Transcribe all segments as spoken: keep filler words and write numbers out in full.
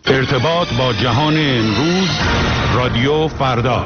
ارتباط با جهان امروز، رادیو فردا.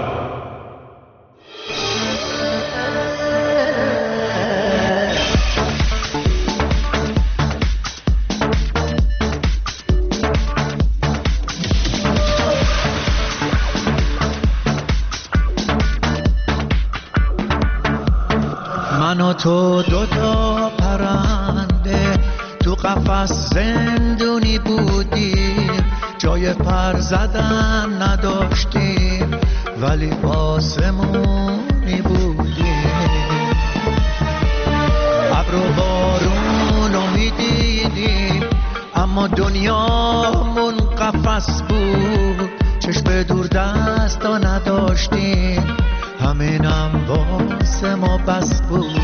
من و تو دوتا پرنده تو قفس زندونی بودیم، جای پر زدن نداشتیم ولی آسمونی بودیم. ابر و بارونو میدیدیم اما دنیامون قفس بود، چشم دور دستا نداشتیم، همینم واسه ما بس بود.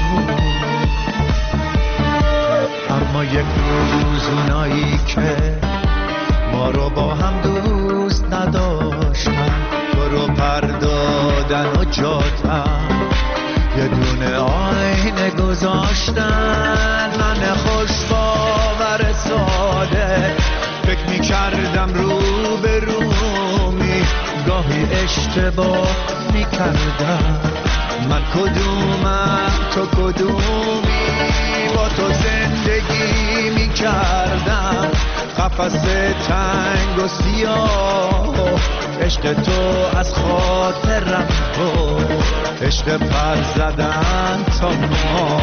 اما یک روز اونایی که ما رو با هم دوست نداشتن، تو رو پردادن و جاتن، یه دونه آینه گذاشتن. من خوش باور ساده فکر میکردم رو به رومی، گاهی اشتباه میکردم. من کدومم تو کدومی، با تو زندگی میکردم، قفس تنگ و سیاه. عشق تو از خاطرم بود، عشق پر زدن تا ما.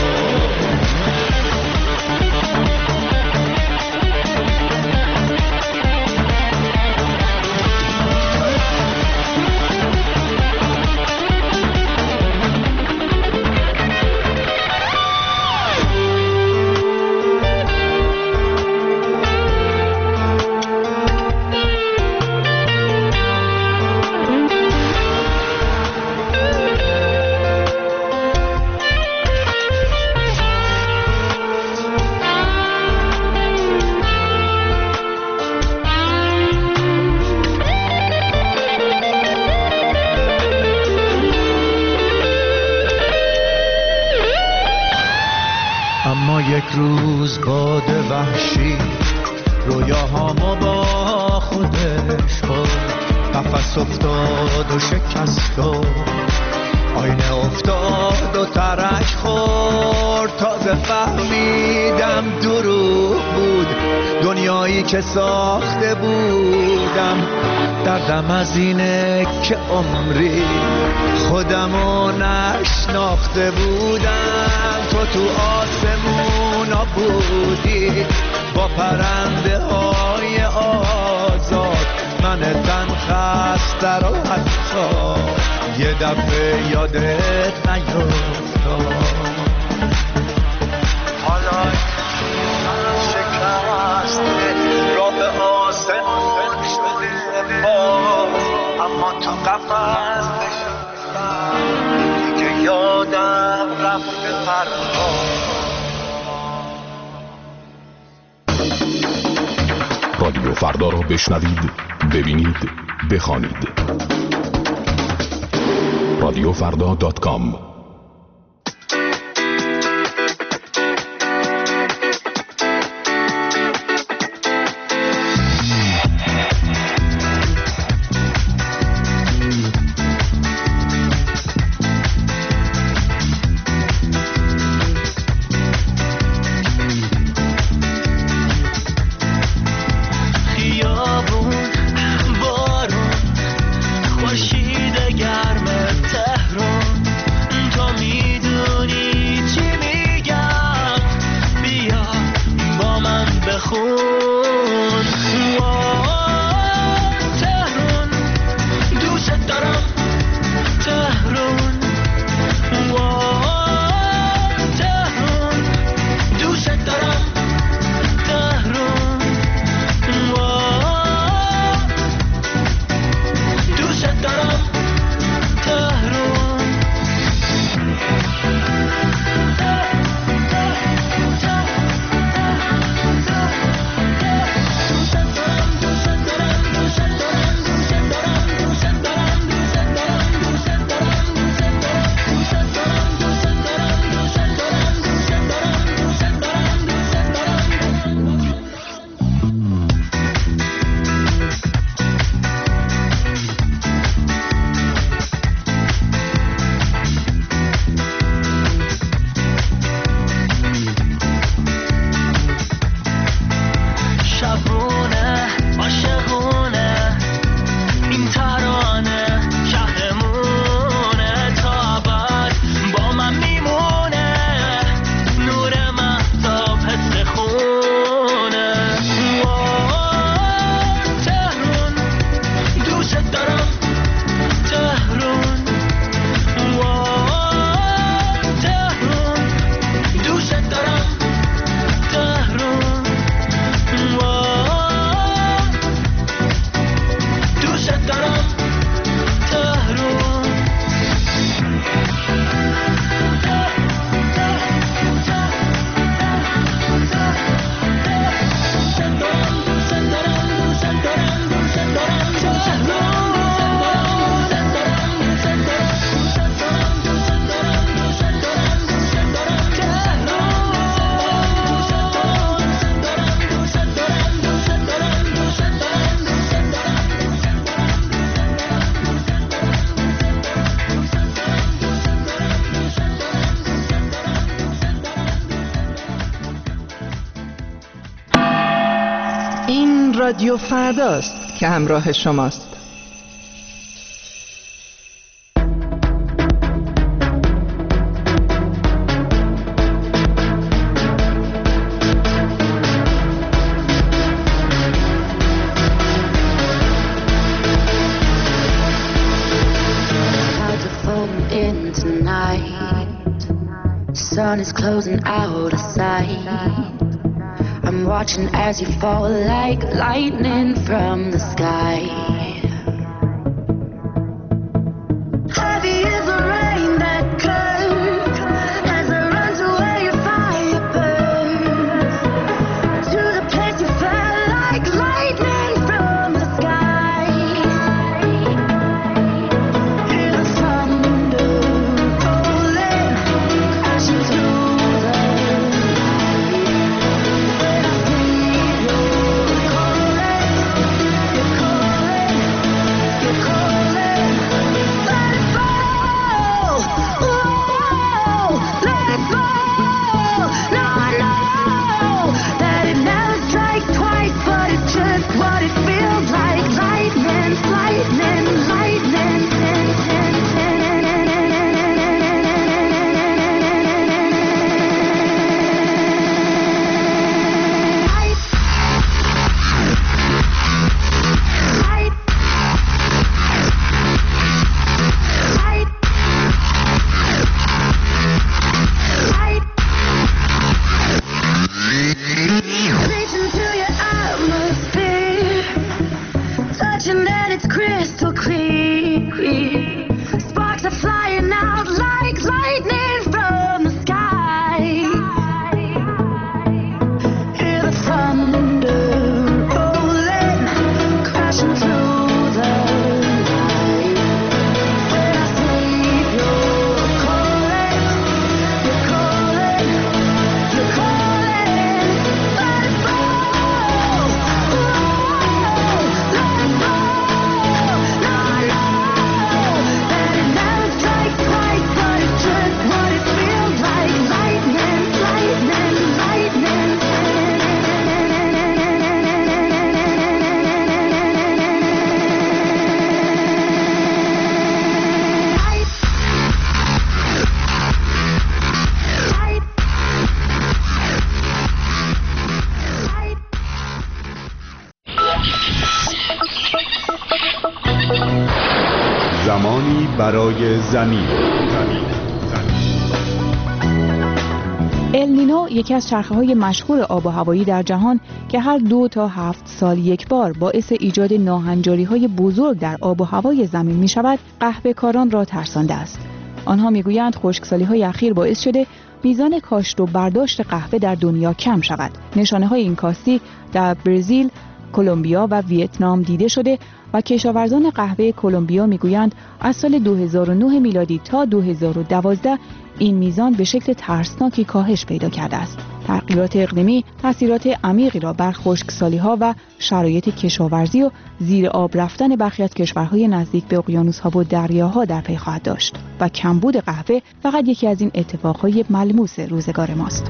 یک روز باد وحشی رویاهامو با خودش برد، قفس افتاد و شکست و آینه افتاد و ترک خورد. تازه فهمیدم دروغ بود دنیایی که ساخته بودم. دردم از اینه که عمری خودمو نشناخته بودم. تو تو آسمونا بودی با پرنده های آزاد، من تن خسته رو حتی یه دفعه یادت نیفتاد. حالا شکسته راه به آسمون شده باز، اما تو قفس نشستم دیگه یادم رفته پرواز. رادیو فردا رو بشنوید، ببینید، بخوانید. رادیو فردا دات کام. خورشید گرم تهران این رادیو فرداست که همراه شماست. Sun is closing out of sight. I'm watching as you fall like lightning from the sky. Heavy is the rain that comes as I run to where your fire burns, to the place you fell like lightning from the sky. Hear the thunder rolling, crashing through the زمانی برای زمین. النینو یکی از چرخه‌های مشهور آب و هوایی در جهان که هر دو تا هفت سال یک بار باعث ایجاد ناهنجاری‌های بزرگ در آب و هوای زمین می‌شود، قهوه‌کاران را ترسانده است. آنها می‌گویند خشکسالی‌های اخیر باعث شده میزان کاشت و برداشت قهوه در دنیا کم شود. نشانه‌های این کاستی در برزیل، کلمبیا و ویتنام دیده شده و کشاورزان قهوه کلمبیا میگویند از سال دو هزار و نه میلادی تا دو هزار و دوازده این میزان به شکل ترسناکی کاهش پیدا کرده است. تغییرات اقلیمی تأثیرات عمیقی را بر خشکسالی‌ها و شرایط کشاورزی و زیر آب رفتن برخی از کشورهای نزدیک به اقیانوس‌ها و دریاها در پی خواهد داشت و کمبود قهوه فقط یکی از این اتفاقهای ملموس روزگار ماست.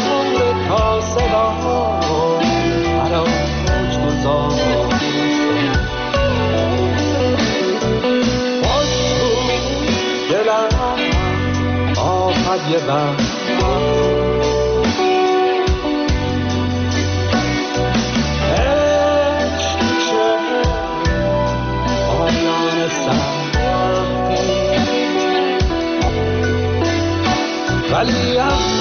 Thank you. وقت ولی